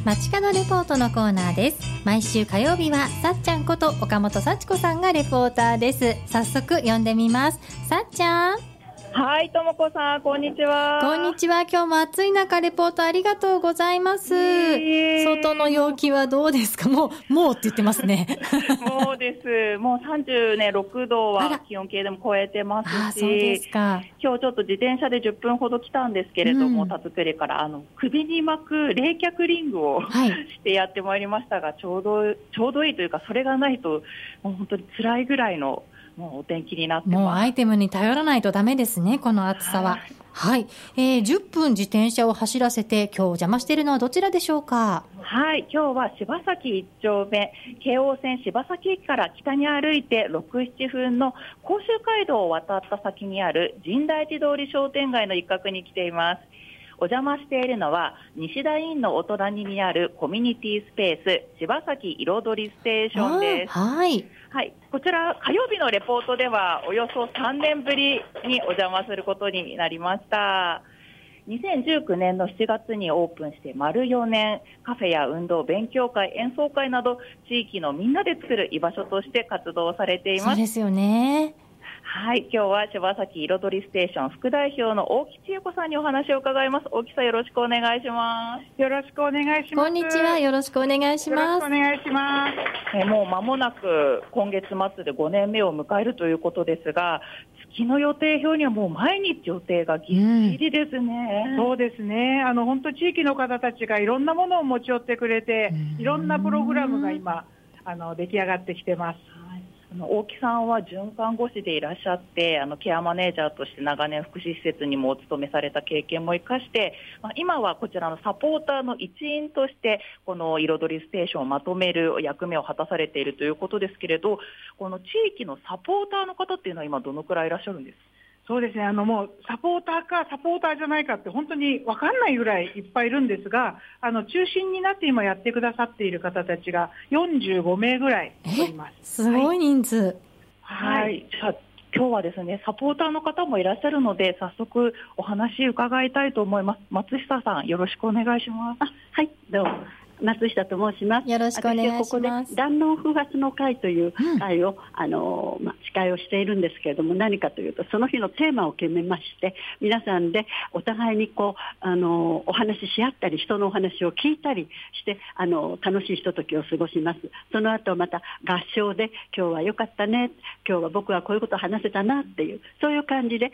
街角レポートのコーナーです。毎週火曜日はさっちゃんこと岡本幸子さんがレポーターです。早速呼んでみます。さっちゃん。 はい、ともこさん、こんにちは。 こんにちは。今日も暑い中レポートありがとうございます。外の陽気はどうですか？もうって言ってますね。 もうです。もう36度は気温計でも超えてますし、 そうですか。 今日ちょっと自転車で10分ほど来たんですけれども、田作りから首に巻く冷却リングを、してやってまいりましたが、ちょうどいいというか、それがないともう本当に辛いぐらいのもうお天気になってます。 もうアイテムに頼らないとダメですね、この暑さは。はい、10分自転車を走らせて今日お邪魔しているのはどちらでしょうか？ はい、今日は柴崎1丁目京王線柴崎駅から北に歩いて 6,7 分の甲州街道を渡った先にある神代寺通り商店街の一角に来ています。お邪魔しているのは西田院のお隣にあるコミュニティスペース柴崎彩りステーションです。はい、こちら火曜日のレポートではおよそ3年ぶりにお邪魔することになりました。2019年の7月にオープンして丸4年、カフェや運動、勉強会、演奏会など地域のみんなで作る居場所として活動されています。 そうですよね。 はい、今日は柴崎彩りステーション副代表の大木千恵子さんにお話を伺います。大木さん、よろしくお願いします。 よろしくお願いします。 こんにちは、よろしくお願いします。 よろしくお願いします。 もう間もなく今月末で5年目を迎えるということですが、月の予定表にはもう毎日予定がぎっしりですね。 そうですね。本当地域の方たちがいろんなものを持ち寄ってくれて、いろんなプログラムが今出来上がってきてます。 大木さんは准看護師でいらっしゃって、ケアマネージャーとして長年福祉施設にもお勤めされた経験も生かして、今はこちらのサポーターの一員としてこの彩りステーションをまとめる役目を果たされているということですけれど、この地域のサポーターの方っていうのは今どのくらいいらっしゃるんですか？ そうですね。もうサポーターかサポーターじゃないかって本当に分かんないぐらいいっぱいいるんですが、中心になって今やってくださっている方たちが45名ぐらいおります。 すごい人数。 はい。じゃあ今日はですね、サポーターの方もいらっしゃるので、早速お話伺いたいと思います。松下さん、よろしくお願いします。 はい、どうも。松下と申します。 よろしくお願いします。 私はここで断脳不発の会という会を、司会をしているんですけれども、何かというとその日のテーマを決めまして、皆さんでお互いにお話しし合ったり、人のお話を聞いたりして楽しいひとときを過ごします。その後また合唱で今日は良かったね、今日は僕はこういうことを話せたなっていう、そういう感じで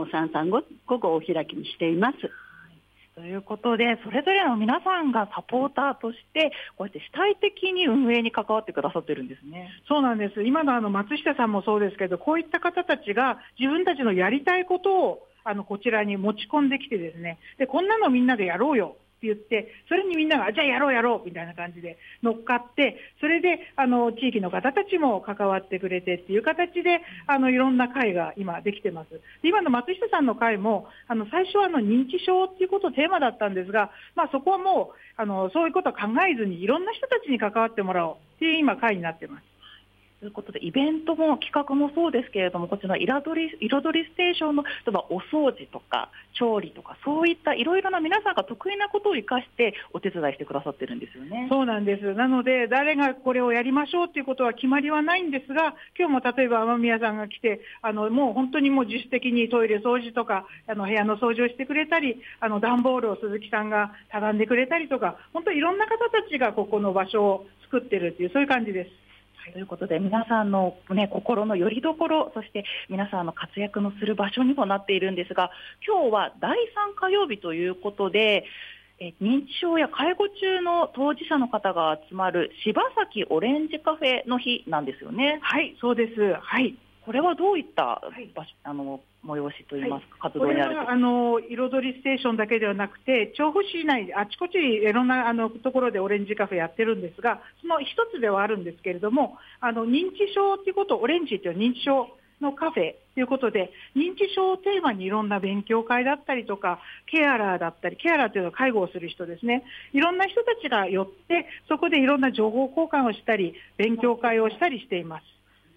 335午後をお開きにしています。 ということで、それぞれの皆さんがサポーターとしてこうやって主体的に運営に関わってくださってるんですね。 そうなんです。今の松下さんもそうですけど、こういった方たちが自分たちのやりたいことをこちらに持ち込んできてですね、でこんなのみんなでやろうよって言って、それにみんながじゃあやろうみたいな感じで乗っかって、それで地域の方たちも関わってくれてっていう形でいろんな会が今できてます。で今の松下さんの会も最初は認知症っていうことテーマだったんですが、そこはもうそういうことは考えずにいろんな人たちに関わってもらおうっていう今会になってます。 ということで、イベントも企画もそうですけれども、こちら彩りステーションの例えばお掃除とか調理とか、そういったいろいろな皆さんが得意なことを生かしてお手伝いしてくださってるんですよね。 そうなんです。なので誰がこれをやりましょうということは決まりはないんですが、今日も例えば雨宮さんが来てもう本当にもう自主的にトイレ掃除とか部屋の掃除をしてくれたり、段ボールを鈴木さんが畳んでくれたりとか、本当にいろんな方たちがここの場所を作ってるっていう、そういう感じです。 ということで、皆さんの、心の拠り所、そして皆さんの活躍のする場所にもなっているんですが、今日は第3火曜日ということで、認知症や介護中の当事者の方が集まる柴崎オレンジカフェの日なんですよね。 はい、そうです。はい。 これはどういった場所、催しといいますか、活動になると。 これは彩りステーションだけではなくて、調布市内あちこちいろんなところでオレンジカフェやってるんですが、その一つではあるんですけれども、認知症ということを、オレンジという認知症のカフェということで、認知症をテーマにいろんな勉強会だったりとか、ケアラーだったり、ケアラーというのは介護をする人ですね、いろんな人たちが寄って、そこでいろんな情報交換をしたり勉強会をしたりしています。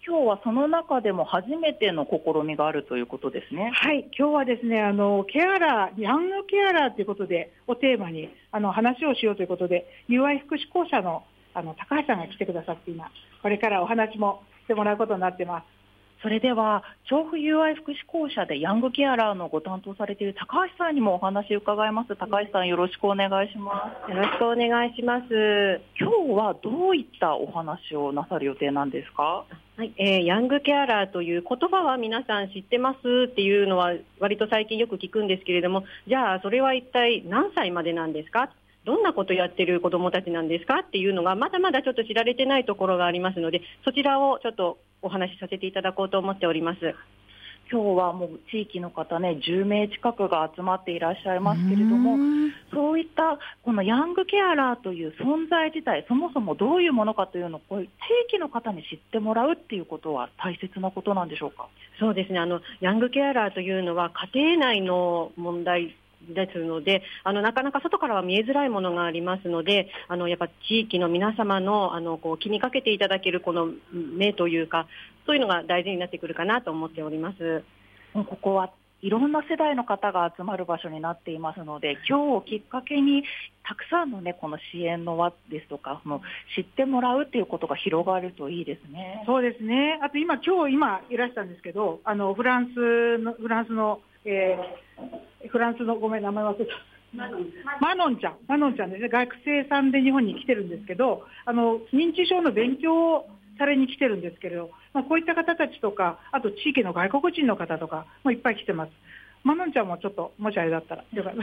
今日はその中でも初めての試みがあるということですね。 はい、今日はですね、ケアラー、ヤングケアラーということで、をテーマに話をしようということで、UI 福祉公社の高橋さんが来てくださって今、これからお話もしてもらうことになってます。 それでは調布 UI 福祉公社でヤングケアラーのご担当されている高橋さんにもお話を伺います。高橋さん、よろしくお願いします。 よろしくお願いします。 今日はどういったお話をなさる予定なんですか？ はい、ヤングケアラーという言葉は皆さん知ってますっていうのは割と最近よく聞くんですけれども、じゃあそれは一体何歳までなんですか、どんなことやってる子どもたちなんですかっていうのがまだまだちょっと知られてないところがありますので、そちらをちょっとお話しさせていただこうと思っております。 今日はもう地域の方ね、10名近くが集まっていらっしゃいますけれども、そういったこのヤングケアラーという存在自体、そもそもどういうものかというのを地域の方に知ってもらうっていうことは大切なことなんでしょうか？ そうですね、ヤングケアラーというのは家庭内の問題ですので、なかなか外からは見えづらいものがありますので、やっぱ地域の皆様のこう気にかけていただけるこの目というか、そういうのが大事になってくるかなと思っております。 ここはいろんな世代の方が集まる場所になっていますので、今日をきっかけにたくさんのね、この支援の輪ですとか知ってもらうっていうことが広がるといいですね。 そうですね。あと今いらしたんですけど、フランスのごめん名前忘れた。マノンちゃんですね。学生さんで日本に来てるんですけど、認知症の勉強をされに来てるんですけれど、こういった方たちとか、あと地域の外国人の方とかもいっぱい来てます。マノンちゃんもちょっともしあれだったらよかった。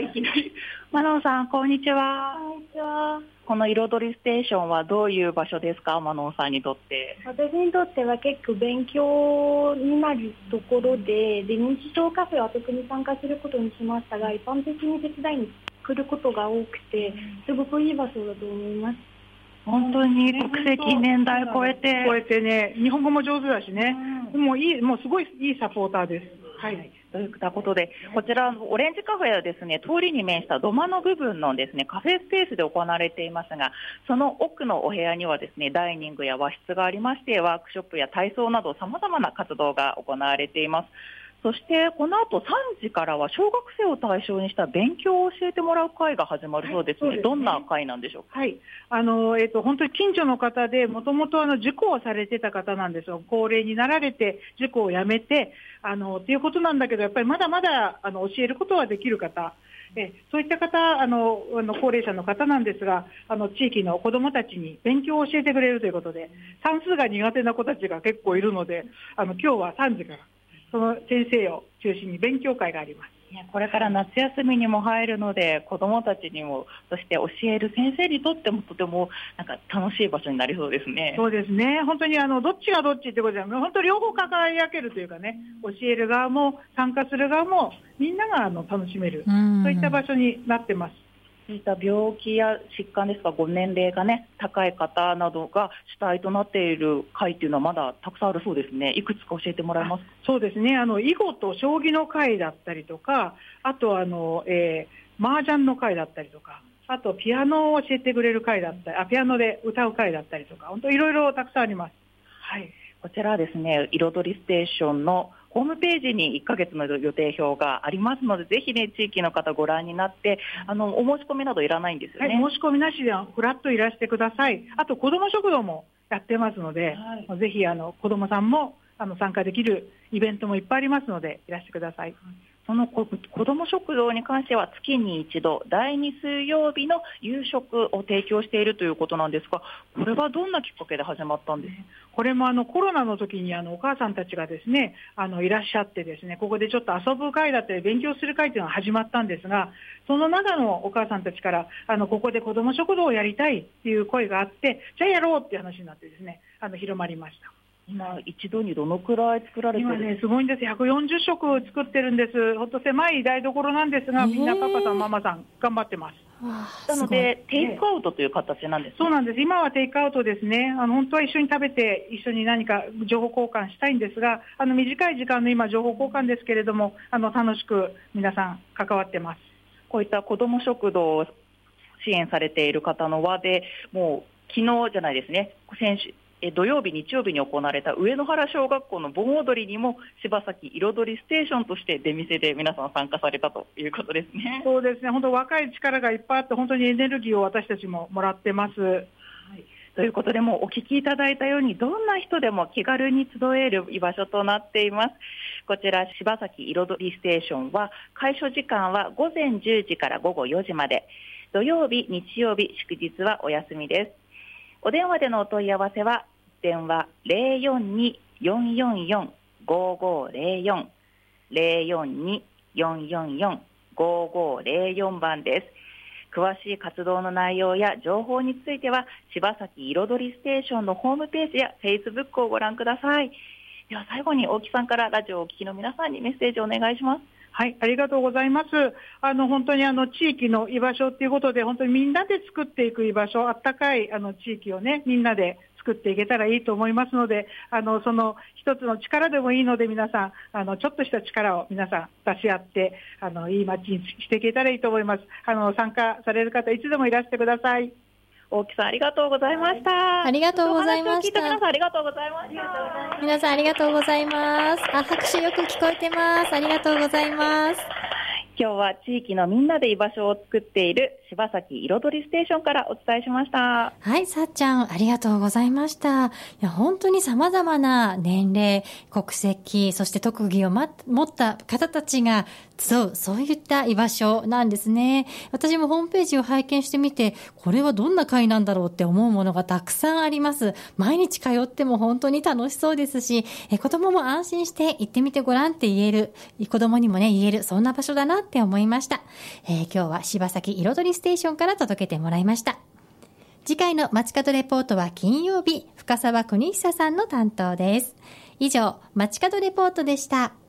いきなりマノンさん、こんにちは。 こんにちは。 この彩りステーションはどういう場所ですか？マノンさんにとって。 私にとっては結構勉強になるところで、認知症カフェは特に参加することにしましたが、一般的に手伝いに来ることが多くて、すごくいい場所だと思います。 本当に国籍年代超えてね、日本語も上手だしね、もうすごいいいサポーターです。はい。 ということで、こちらオレンジカフェはですね、通りに面した土間の部分のですね、カフェスペースで行われていますが、その奥のお部屋にはですね、ダイニングや和室がありまして、ワークショップや体操など様々な活動が行われています。そしてこの後3時からは小学生を対象にした勉強を教えてもらう会が始まるそうですね。どんな会なんでしょうか？ はい、本当に近所の方で、もともと受講をされてた方なんですよ。高齢になられて受講をやめてっていうことなんだけど、やっぱりまだまだ教えることはできる方、そういった方、高齢者の方なんですが、地域の子どもたちに勉強を教えてくれるということで、算数が苦手な子たちが結構いるので、今日は3時からその先生を中心に勉強会があります。 これから夏休みにも入るので、子どもたちにも、そして教える先生にとってもとても楽しい場所になりそうですね。 そうですね。本当にどっちがどっちってことじゃなくて、本当両方輝けるというかね、教える側も参加する側もみんなが楽しめる、そういった場所になってます。 そういった病気や疾患ですか、ご年齢がね、高い方などが主体となっている会というのはまだたくさんあるそうですね。いくつか教えてもらえますか？ そうですね。囲碁と将棋の会だったりとか、あと麻雀の会だったりとか、あとピアノを教えてくれる会だったり、ピアノで歌う会だったりとか、本当いろいろたくさんあります。はい。 こちらはですね、彩りステーションのホームページに1ヶ月の予定表がありますので、ぜひね、地域の方ご覧になって、お申し込みなどいらないんですよね。 はい、申し込みなしでフラッといらしてください。あと子ども食堂もやってますので、ぜひ子どもさんも参加できるイベントもいっぱいありますので、いらしてください。 その子ども食堂に関しては月に一度第2水曜日の夕食を提供しているということなんですが、これはどんなきっかけで始まったんですか？ これもコロナの時にお母さんたちがですねいらっしゃってですね、ここでちょっと遊ぶ会だったり勉強する会というのが始まったんですが、その中のお母さんたちからここで子ども食堂をやりたいっていう声があって、じゃあやろうっていう話になってですね広まりました。 今一度にどのくらい作られてるんですか？ 今ね、すごいんです。140食作ってるんです。ほんと狭い台所なんですが、みんなパパさんママさん頑張ってます。 なのでテイクアウトという形なんですね。 そうなんです。今はテイクアウトですね。本当は一緒に食べて一緒に何か情報交換したいんですが、短い時間の今情報交換ですけれども、楽しく皆さん関わってます。 こういった子ども食堂を支援されている方の輪で、もう昨日じゃないですね、先週土曜日、日曜日に行われた上野原小学校の盆踊りにも柴崎彩りステーションとして出店で皆さん参加されたということですね。 そうですね、本当若い力がいっぱいあって本当にエネルギーを私たちももらってます。はい、 ということで、もうお聞きいただいたように、どんな人でも気軽に集える居場所となっています。こちら柴崎彩りステーションは開所時間は午前10時から午後4時まで、土曜日、日曜日、祝日はお休みです。お電話でのお問い合わせは電話 042-444-5504 042-444-5504 番です。詳しい活動の内容や情報については柴崎彩りステーションのホームページや Facebook をご覧ください。では最後に大木さんからラジオをお聞きの皆さんにメッセージをお願いします。 はい、ありがとうございます。本当に地域の居場所ということで、本当にみんなで作っていく居場所、あったかい地域をね、みんなで作っていけたらいいと思いますので、その一つの力でもいいので、皆さんちょっとした力を皆さん出し合っていい街にしていけたらいいと思います。参加される方いつでもいらしてください。 大木さん、ありがとうございました。 ありがとうございました。 皆さんありがとうございました。 皆さんありがとうございます。拍手よく聞こえてます。ありがとうございます。 今日は地域のみんなで居場所を作っている柴崎彩りステーションからお伝えしました。 はい、さっちゃんありがとうございました。いや本当に様々な年齢、国籍、そして特技を持った方たちが集う、そういった居場所なんですね。私もホームページを拝見してみて、これはどんな会なんだろうって思うものがたくさんあります。毎日通っても本当に楽しそうですし、子供も安心して行ってみてごらんって言える、子供にもね言える、そんな場所だなって思いました。今日は柴崎彩りステーションから届けてもらいました。次回の街角レポートは金曜日、深澤邦久さんの担当です。以上、街角レポートでした。